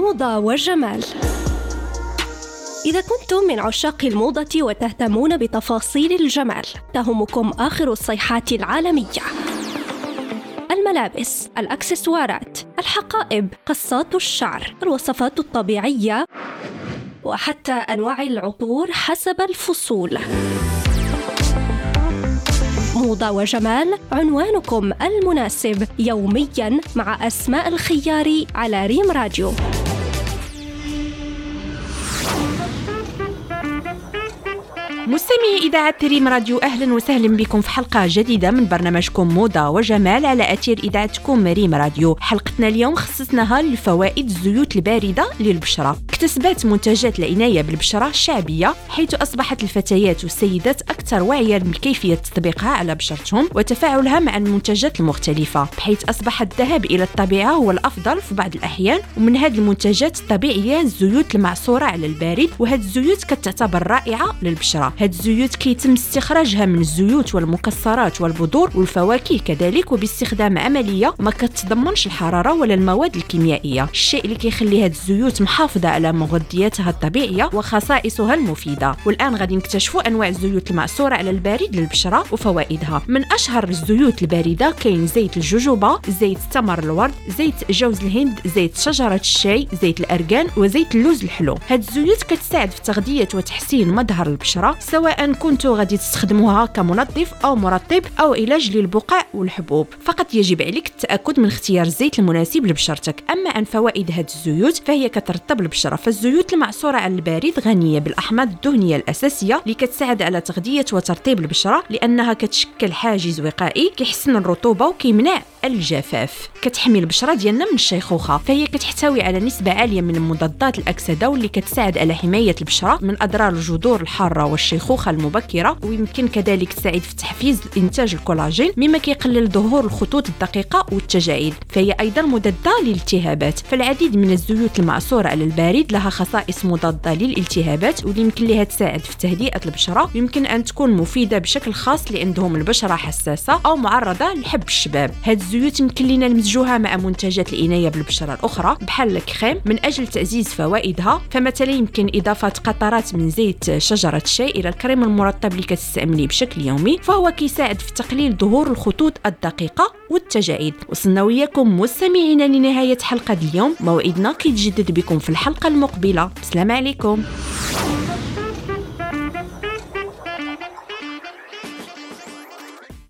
موضة وجمال. إذا كنتم من عشاق الموضة وتهتمون بتفاصيل الجمال، تهمكم آخر الصيحات العالمية: الملابس، الأكسسوارات، الحقائب، قصات الشعر، الوصفات الطبيعية، وحتى أنواع العطور حسب الفصول. موضة وجمال، عنوانكم المناسب يومياً مع أسماء الخياري على ريم راديو. مستمعي إذاعة ريم راديو، أهلا وسهلا بكم في حلقة جديدة من برنامجكم موضة وجمال على أثير إذاعتكم ريم راديو. حلقتنا اليوم خصصناها لفوائد الزيوت الباردة للبشرة. اكتسبت منتجات العناية بالبشرة شعبية، حيث أصبحت الفتيات والسيدات أكثر وعيا بكيفية تطبيقها على بشرتهم وتفاعلها مع المنتجات المختلفة، بحيث أصبح الذهاب إلى الطبيعة هو الأفضل في بعض الأحيان. ومن هذه المنتجات الطبيعية الزيوت المعصورة على البارد، وهذه الزيوت كتعتبر رائعة للبشرة. هاد الزيوت كيتم استخراجها من الزيوت والمكسرات والبذور والفواكه كذلك، وباستخدام عملية ما كتضمنش الحرارة ولا المواد الكيميائية، الشيء اللي كيخلي هاد الزيوت محافظة على مغذياتها الطبيعية وخصائصها المفيدة. والآن غادي نكتشفوا أنواع الزيوت المعصورة على البارد للبشرة وفوائدها. من أشهر الزيوت الباردة كاين زيت الجوجوبا، زيت تمر الورد، زيت جوز الهند، زيت شجرة الشاي، زيت الأرغان، وزيت اللوز الحلو. هاد الزيوت كتساعد في تغذية وتحسين مظهر البشرة، سواء كنتوا غادي تستخدموها كمنظف أو مرطب أو علاج للبقع والحبوب. فقط يجب عليك التأكد من اختيار الزيت المناسب لبشرتك. أما عن فوائد هذه الزيوت فهي كترطب البشرة. فالزيوت المعصورة على البارد غنية بالأحماض الدهنية الأساسية اللي كتساعد على تغذية وترطيب البشرة، لأنها كتشكل حاجز وقائي كيحسن الرطوبة وكيمنع الجفاف. كتحمي البشرة ديالنا من الشيخوخة، فهي كتحتوي على نسبة عالية من مضادات الأكسدة واللي كتساعد على حماية البشرة من أضرار الجذور الحارة والشيخوخة المبكرة. ويمكن كذلك تساعد في تحفيز إنتاج الكولاجين مما كيقلل ظهور الخطوط الدقيقة والتجاعيد. فهي أيضا مضادة للالتهابات. فالعديد من الزيوت المعصورة على البارد لها خصائص مضادة للالتهابات، واللي يمكن لها تساعد في تهدئة البشرة. يمكن أن تكون مفيدة بشكل خاص لعندهم البشرة حساسة أو معرضة لحب الشباب. هاد الزيوت يمكن لنا نمزجوها مع منتجات العناية بالبشرة الأخرى بحال الكريم من أجل تعزيز فوائدها. فمثلا يمكن إضافة قطرات من زيت شجرة الشاي إلى الكريم المرطب اللي كتستعمليه بشكل يومي، فهو كيساعد في تقليل ظهور الخطوط الدقيقة والتجاعيد. وصلنا وياكم مستمعينا لنهاية حلقة اليوم. موعدنا كيتجدد بكم في الحلقة المقبلة. السلام عليكم.